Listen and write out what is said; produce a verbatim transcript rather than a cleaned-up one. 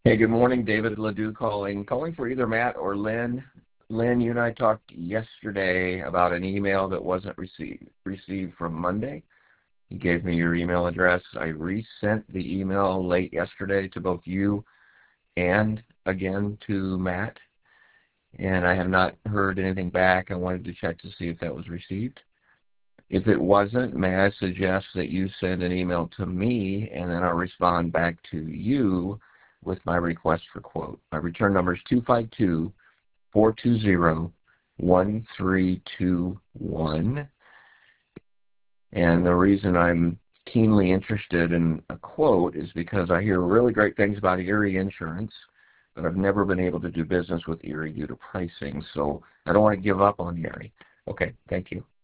Hey, good morning. David Ledoux calling. Calling for either Matt or Lynn. Lynn, you and I talked yesterday about an email that wasn't received received from Monday. You gave me your email address. I resent the email late yesterday to both you and again to Matt, and I have not heard anything back. I wanted to check to see if that was received. If it wasn't, may I suggest that you send an email to me, and then I'll respond back to you with my request for quote. My return number is two five two, four two zero, one three two one. And the reason I'm keenly interested in a quote is because I hear really great things about Erie Insurance, but I've never been able to do business with Erie due to pricing. So I don't want to give up on Erie. Okay, thank you.